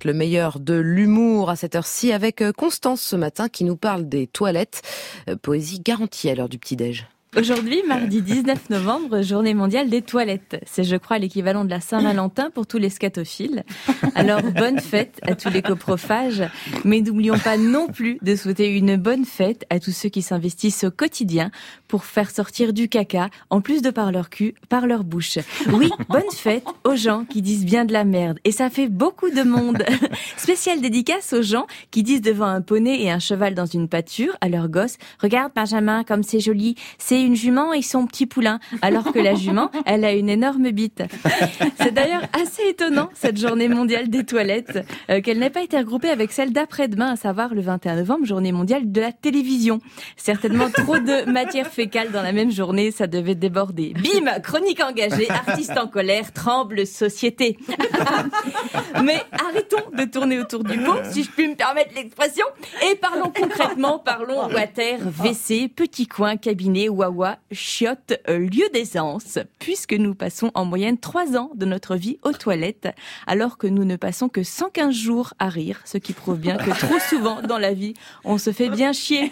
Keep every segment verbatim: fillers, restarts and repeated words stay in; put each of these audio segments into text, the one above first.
le meilleur de l'humour à cette heure-ci avec Constance ce matin qui nous parle des toilettes. Poésie garantie à l'heure du petit-déj. Aujourd'hui, mardi dix-neuf novembre, journée mondiale des toilettes. C'est, je crois, l'équivalent de la Saint-Valentin pour tous les scatophiles. Alors, bonne fête à tous les coprophages. Mais n'oublions pas non plus de souhaiter une bonne fête à tous ceux qui s'investissent au quotidien pour faire sortir du caca, en plus de par leur cul, par leur bouche. Oui, bonne fête aux gens qui disent bien de la merde. Et ça fait beaucoup de monde. Spéciale dédicace aux gens qui disent devant un poney et un cheval dans une pâture à leur gosse, « Regarde Benjamin, comme c'est joli, c'est une jument et son petit poulain », alors que la jument, elle a une énorme bite. C'est d'ailleurs assez étonnant, cette journée mondiale des toilettes, euh, qu'elle n'ait pas été regroupée avec celle d'après-demain, à savoir le vingt et un novembre, journée mondiale de la télévision. Certainement trop de matière fécale dans la même journée, ça devait déborder. Bim, chronique engagée, artiste en colère, tremble société. Mais arrêtons de tourner autour du pot, si je puis me permettre l'expression, et parlons concrètement, parlons water, W C, petit coin, cabinet, waouh, chiottes, lieu d'aisance, puisque nous passons en moyenne trois ans de notre vie aux toilettes, alors que nous ne passons que cent quinze jours à rire, ce qui prouve bien que trop souvent dans la vie, on se fait bien chier.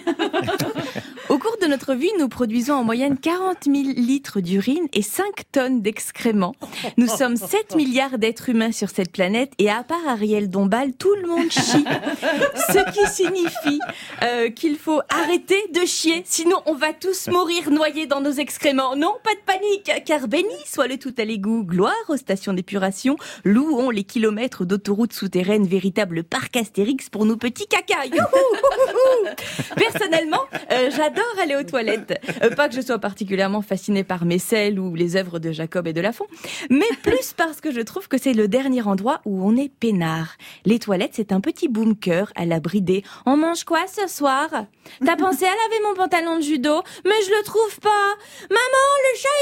Au cours de notre vie, nous produisons en moyenne quarante mille litres d'urine et cinq tonnes d'excréments. Nous sommes sept milliards d'êtres humains sur cette planète et à part Ariel Dombal, tout le monde chie. Ce qui signifie euh, qu'il faut arrêter de chier, sinon on va tous mourir noyés dans nos excréments. Non, pas de panique, car béni soit le tout à l'égout. Gloire aux stations d'épuration, louons les kilomètres d'autoroutes souterraines, véritable parc Astérix pour nos petits caca. Youhou. Personnellement, euh, j'adore aller aux toilettes. Euh, pas que je sois particulièrement fascinée par Messel ou les œuvres de Jacob et de Lafont, mais plus parce que je trouve que c'est le dernier endroit où on est peinard. Les toilettes, c'est un petit bunker à la bridée. On mange quoi ce soir? T'as pensé à laver mon pantalon de judo? Mais je le trouve pas. Maman, le chat,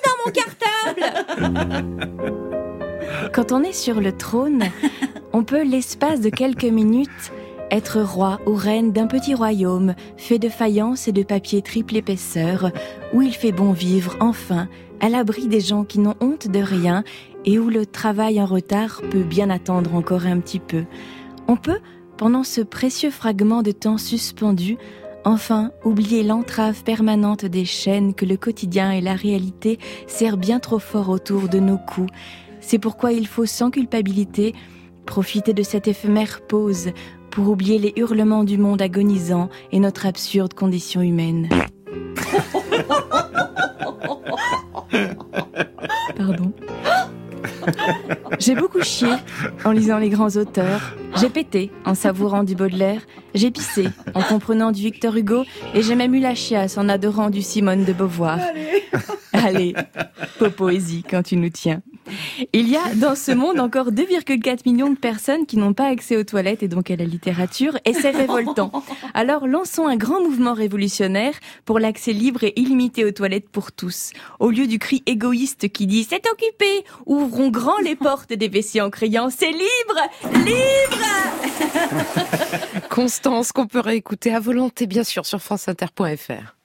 il a vomi dans mon cartable. Quand on est sur le trône, on peut, l'espace de quelques minutes, être roi ou reine d'un petit royaume fait de faïence et de papier triple épaisseur, où il fait bon vivre, enfin, à l'abri des gens qui n'ont honte de rien et où le travail en retard peut bien attendre encore un petit peu. On peut, pendant ce précieux fragment de temps suspendu, enfin oublier l'entrave permanente des chaînes que le quotidien et la réalité serrent bien trop fort autour de nos cous. C'est pourquoi il faut sans culpabilité profiter de cette éphémère pause pour oublier les hurlements du monde agonisant et notre absurde condition humaine. Pardon. J'ai beaucoup chié en lisant les grands auteurs. J'ai pété en savourant du Baudelaire. J'ai pissé en comprenant du Victor Hugo. Et j'ai même eu la chiasse en adorant du Simone de Beauvoir. Allez, Allez, popoésie quand tu nous tiens. Il y a dans ce monde encore deux virgule quatre millions de personnes qui n'ont pas accès aux toilettes et donc à la littérature, et c'est révoltant. Alors lançons un grand mouvement révolutionnaire pour l'accès libre et illimité aux toilettes pour tous. Au lieu du cri égoïste qui dit « c'est occupé », ouvrons grand les portes des W C en criant « c'est libre, libre ». Constance, qu'on peut réécouter à volonté bien sûr sur franceinter point f r.